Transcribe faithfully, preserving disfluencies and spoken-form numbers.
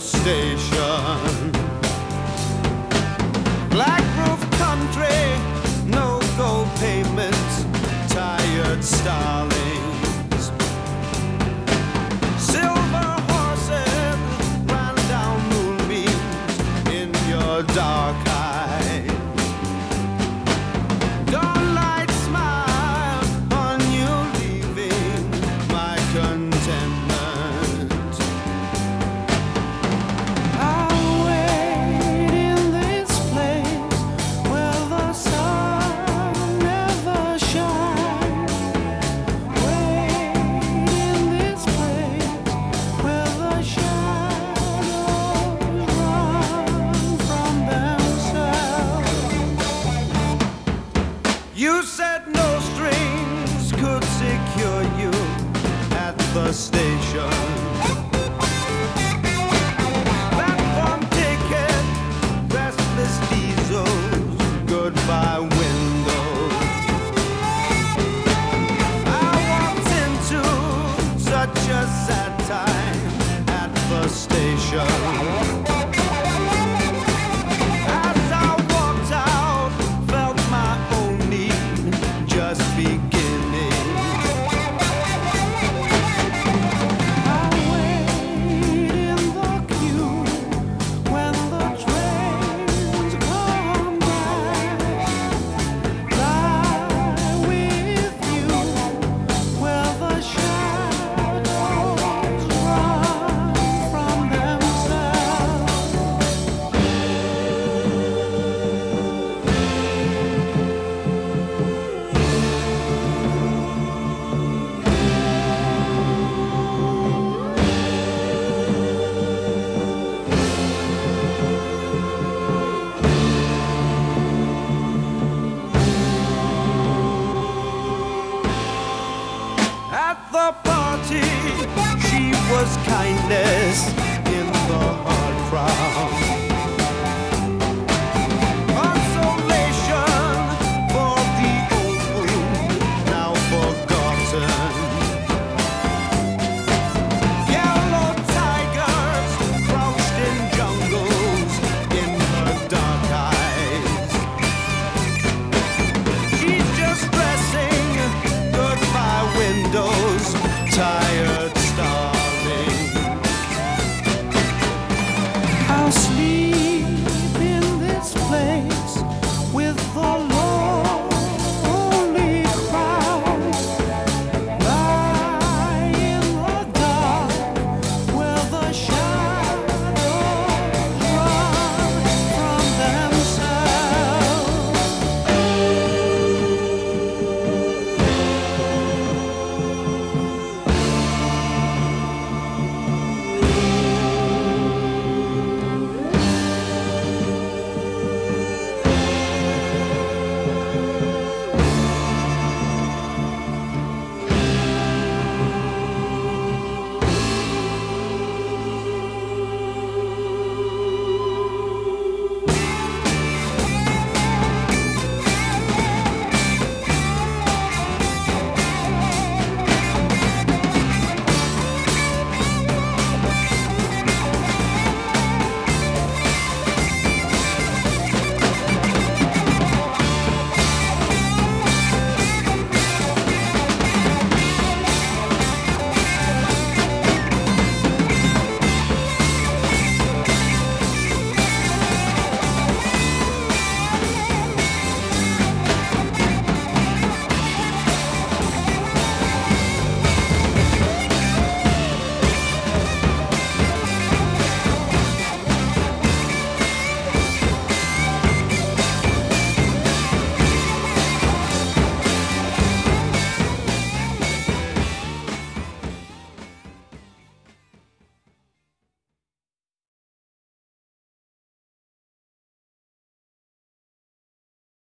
station. Black roof country, no gold pavements, tired starlings. Silver horses ran down moonbeams in your dark eyes. Dawnlight smile on you leaving my contentment. I'll wait in this place where the sun never shines. Wait in this place where the shadows run from themselves. You said no strings could secure you at the station. Platform ticket, restless diesels, goodbye windows. I walked into such a sad time at the station. As I walked out, felt my own need just beginning. I wait in the queue when the trains come back. Lie with you where the shadows run from themselves. At the party, she was kindness in the hard crowd. Consolation for the old wound, now forgotten. Yellow tigers crouched in jungles in her dark eyes. She's just dressing goodbye windows, tired starving. I'll sleep